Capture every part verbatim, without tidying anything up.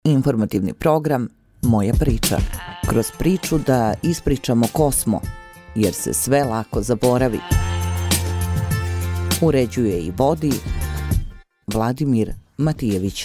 Informativni program Moja priča. Kroz priču da ispričamo ko smo, jer se sve lako zaboravi. Uređuje i vodi Vladimir Matijević.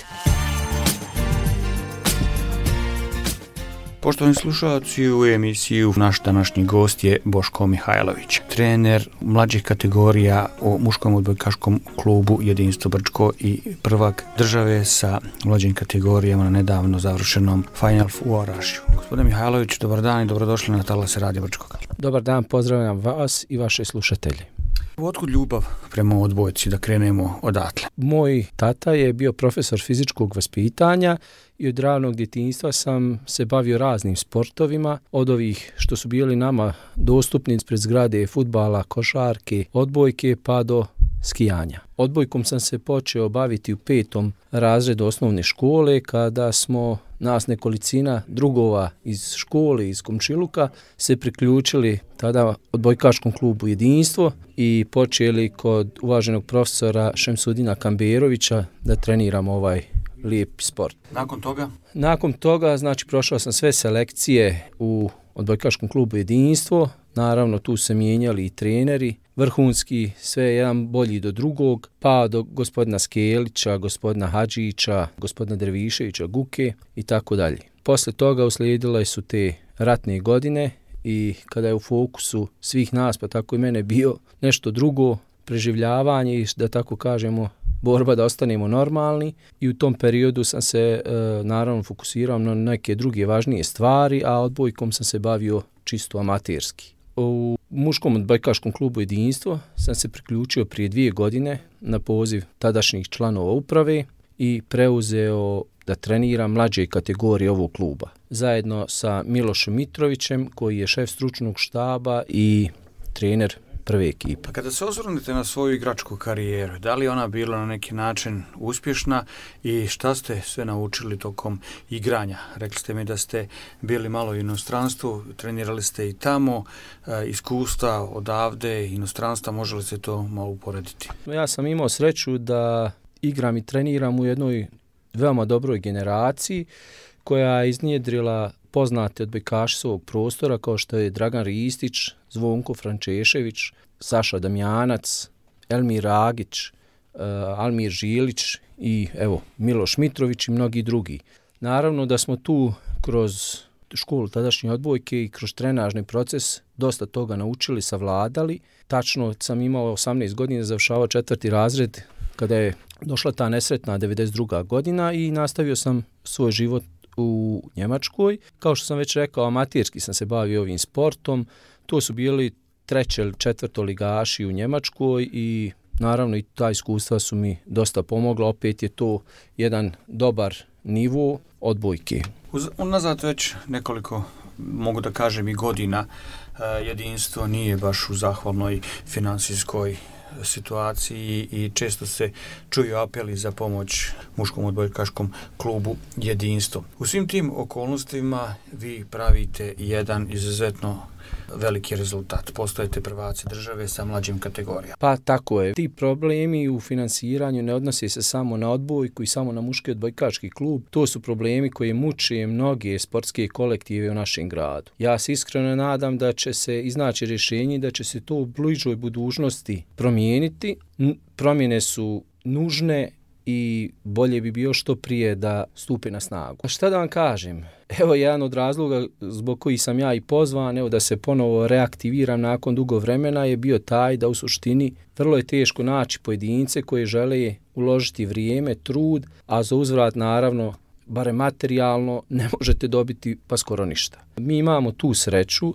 Poštovani slušalci, u emisiju naš današnji gost je Boško Mihajlović, trener mlađih kategorija u muškom odbojkaškom klubu Jedinstvo Brčko i prvak države sa mlađim kategorijama na nedavno završenom Final u Orašju. Gospodine Mihajlović, dobar dan i dobrodošli na talase Radio Brčkoga. Dobar dan, pozdravljam vas i vaše slušatelje. Otkud ljubav prema odbojci, da krenemo odatle? Moj tata je bio profesor fizičkog vaspitanja i od ranog djetinjstva sam se bavio raznim sportovima, od ovih što su bili nama dostupni ispred zgrade, fudbala, košarke, odbojke pa do skijanja. Odbojkom sam se počeo baviti u petom razredu osnovne škole kada smo nas nekolicina drugova iz škole, iz komšiluka, se priključili tada odbojkaškom klubu Jedinstvo i počeli kod uvaženog profesora Šemsudina Kamberovića da treniramo ovaj lijep sport. Nakon toga? Nakon toga, znači, prošao sam sve selekcije u odbojkaškom klubu Jedinstvo. Naravno, tu se mijenjali i treneri, vrhunski, sve jedan bolji do drugog, pa do gospodina Skelića, gospodina Hadžića, gospodina Derviševića, Guke i tako dalje. Posle toga uslijedile su te ratne godine i kada je u fokusu svih nas, pa tako i mene, bio nešto drugo, preživljavanje i, da tako kažemo, borba da ostanemo normalni, i u tom periodu sam se e, naravno fokusirao na neke druge važnije stvari, a odbojkom sam se bavio čisto amaterski. U muškom odbojkaškom klubu Jedinstvo sam se priključio prije dvije godine na poziv tadašnjih članova uprave i preuzeo da treniram mlađe kategorije ovog kluba. Zajedno sa Milošem Mitrovićem, koji je šef stručnog štaba i trener prve ekipe. Kada se osvrnete na svoju igračku karijeru, da li ona bila na neki način uspješna i šta ste sve naučili tokom igranja? Rekli ste mi da ste bili malo u inostranstvu, trenirali ste i tamo, e, iskustva odavde, inostranstva, može li se to malo uporediti? Ja sam imao sreću da igram i treniram u jednoj veoma dobroj generaciji koja je iznjedrila poznate odbojkaši svog prostora kao što je Dragan Ristić, Zvonko Frančešević, Saša Damjanac, Elmir Ragić, uh, Almir Žilić i evo Miloš Mitrović i mnogi drugi. Naravno da smo tu kroz školu tadašnje odbojke i kroz trenažni proces dosta toga naučili, savladali. Tačno sam imao osamnaest godina, završavao četvrti razred kada je došla ta nesretna devedeset druga godina i nastavio sam svoj život u Njemačkoj. Kao što sam već rekao, amaterski sam se bavio ovim sportom. To su bili treće ili četvrto ligaši u Njemačkoj i naravno i ta iskustva su mi dosta pomogla. Opet je to jedan dobar nivo odbojke. Uz, unazad već nekoliko, mogu da kažem, i godina Jedinstvo nije baš u zahvalnoj finansijskoj situaciji i često se čuju apeli za pomoć muškom odbojkaškom klubu Jedinstvo. U svim tim okolnostima vi pravite jedan izuzetno veliki rezultat. Postojete prvaci države sa mlađim kategorijama. Pa tako je. Ti problemi u finansiranju ne odnose se samo na odbojku i samo na muški odbojkaški klub. To su problemi koji muče mnoge sportske kolektive u našem gradu. Ja se iskreno nadam da će se iznaći rješenje, da će se to u bližoj budućnosti promijeniti. Promjene su nužne i bolje bi bio što prije da stupe na snagu. A šta da vam kažem? Evo jedan od razloga zbog kojih sam ja i pozvan, evo da se ponovo reaktiviram nakon dugo vremena, je bio taj da u suštini vrlo je teško naći pojedince koji žele uložiti vrijeme, trud, a za uzvrat naravno barem materijalno ne možete dobiti pa skoro ništa. Mi imamo tu sreću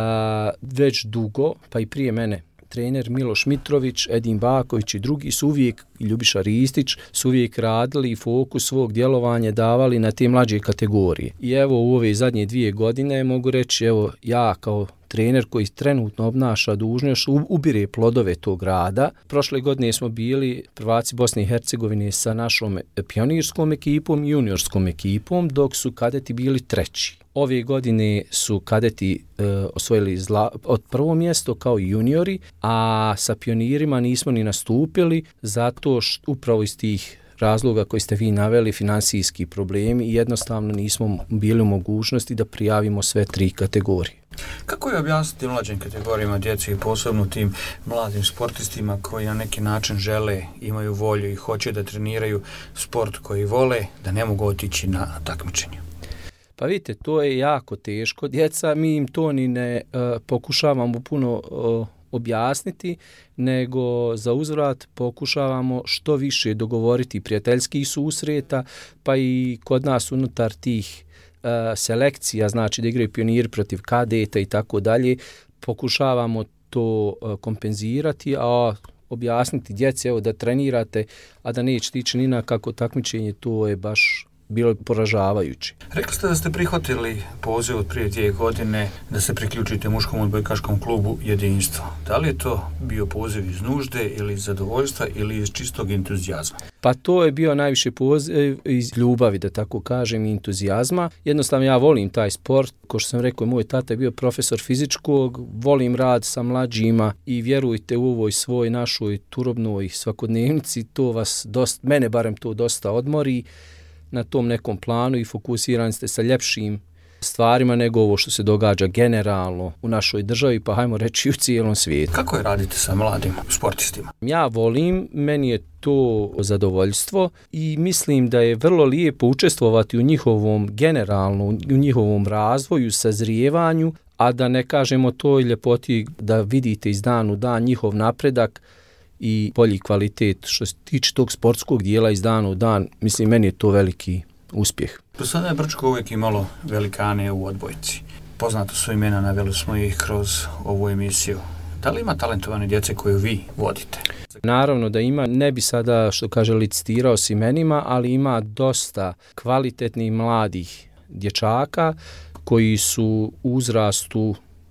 da već dugo, pa i prije mene, trener Miloš Mitrović, Edin Baković i drugi su uvijek, i Ljubiša Ristić, su uvijek radili i fokus svog djelovanja davali na te mlađe kategorije. I evo u ove zadnje dvije godine mogu reći, evo ja kao trener koji trenutno obnaša dužnost ubire plodove tog rada. Prošle godine smo bili prvaci Bosne i Hercegovine sa našom pionirskom ekipom i juniorskom ekipom, dok su kadeti bili treći. Ove godine su kadeti e, osvojili zla, od prvo mjesto kao i juniori, a sa pionirima nismo ni nastupili zato što upravo iz tih razloga koji ste vi naveli, finansijski problemi i jednostavno nismo bili u mogućnosti da prijavimo sve tri kategorije. Kako je objasniti mlađim kategorijama djece i posebno tim mladim sportistima koji na neki način žele, imaju volju i hoće da treniraju sport koji vole, da ne mogu otići na takmičenje? Pa vidite, to je jako teško. Djeca, mi im to ni ne uh, pokušavamo puno uh, objasniti, nego za uzvrat pokušavamo što više dogovoriti prijateljskih susreta, pa i kod nas unutar tih uh, selekcija, znači da igraju pioniri protiv kadeta i tako dalje, pokušavamo to uh, kompenzirati, a objasniti djeci, evo, da trenirate, a da nećete ići ni na kako takmičenje, to je baš bilo poražavajuće. Rekli ste da ste prihvatili poziv od prije dvije godine da se priključite muškom odbojkaškom klubu Jedinstvo. Da li je to bio poziv iz nužde ili iz zadovoljstva ili iz čistog entuzijazma? Pa to je bio najviše poziv iz ljubavi, da tako kažem, i entuzijazma. Jednostavno ja volim taj sport. Kao što sam rekao, moj tata je bio profesor fizičkog, volim rad sa mlađima i vjerujte u ovoj svoj našoj turobnoj svakodnevnici, to vas dosta, mene barem to dosta odmori na tom nekom planu i fokusirani ste sa ljepšim stvarima nego ovo što se događa generalno u našoj državi, pa hajmo reći u cijelom svijetu. Kako je raditi sa mladim sportistima? Ja volim, meni je to zadovoljstvo i mislim da je vrlo lijepo učestvovati u njihovom generalno, u njihovom razvoju, sazrijevanju, a da ne kažemo toj ljepoti da vidite iz dana u dan njihov napredak i bolji kvalitet što se tiče tog sportskog dijela iz dana u dan, mislim, meni je to veliki uspjeh. Do sada je Brčko uvijek imalo velikane u odbojci. Poznato su imena, naveli smo ih kroz ovu emisiju. Da li ima talentovane djece koju vi vodite? Naravno da ima, ne bi sada, što kaže, licitirao s imenima, ali ima dosta kvalitetnih mladih dječaka koji su u uzrastu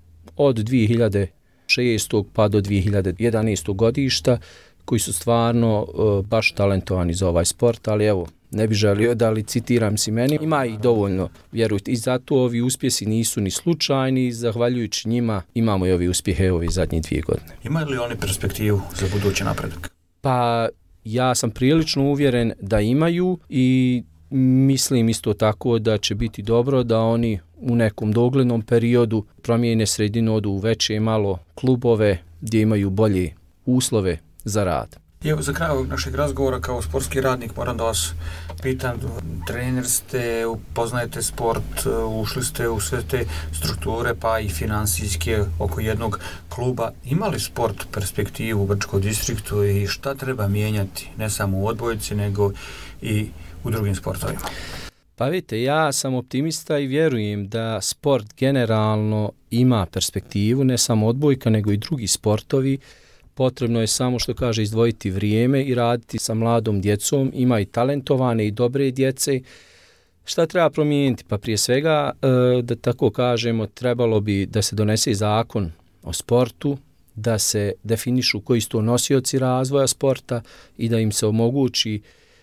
od dvije hiljade šestog pa do dvije hiljade jedanaestog godišta, koji su stvarno uh, baš talentovani za ovaj sport, ali evo, ne bi želio da licitiram s imenima, ima ih dovoljno, vjerujte, i zato ovi uspjesi nisu ni slučajni, zahvaljujući njima imamo i ovi uspjehe ove zadnje dvije godine. Imaju li oni perspektivu za budući napredak? Pa ja sam prilično uvjeren da imaju i mislim isto tako da će biti dobro da oni u nekom doglednom periodu promijene sredinu, odu u veće malo klubove gdje imaju bolje uslove za rad. Evo, za kraj ovog našeg razgovora kao sportski radnik moram da vas pitam, trener ste, poznajete sport, ušli ste u sve te strukture pa i finansijske oko jednog kluba. Ima li sport perspektivu u Brčkom distriktu i šta treba mijenjati ne samo u odbojci nego i u drugim sportovima? Pa vidite, ja sam optimista i vjerujem da sport generalno ima perspektivu, ne samo odbojka nego i drugi sportovi. Potrebno je samo, što kaže, izdvojiti vrijeme i raditi sa mladom djecom. Ima i talentovane i dobre djece. Šta treba promijeniti? Pa prije svega, da tako kažemo, trebalo bi da se donese zakon o sportu, da se definišu koji su to nosioci razvoja sporta i da im se omogući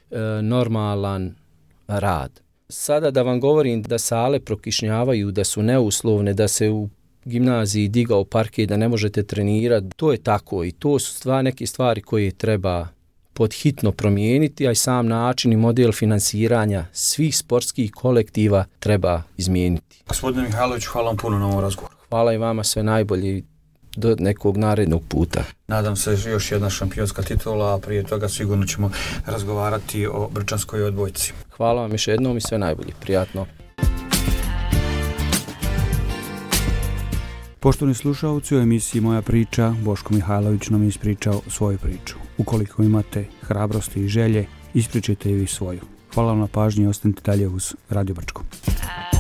normalan rad. Sada da vam govorim da sale prokišnjavaju, da su neuslovne, da se u gimnaziji digao parket, da ne možete trenirati, to je tako i to su stvar, neke stvari koje treba podhitno promijeniti, a i sam način i model finansiranja svih sportskih kolektiva treba izmijeniti. Gospodine Mihajlović, hvala vam puno na ovom razgovoru. Hvala i vama, sve najbolje do nekog narednog puta. Nadam se još jedna šampionska titula, a prije toga sigurno ćemo razgovarati o brčanskoj odbojci. Hvala vam još jednom i sve najbolje. Prijatno. Poštovani slušalci, u emisiji Moja priča, Boško Mihajlović nam je ispričao svoju priču. Ukoliko imate hrabrosti i želje, ispričajte i vi svoju. Hvala vam na pažnji i ostanite dalje uz Radio Brčko.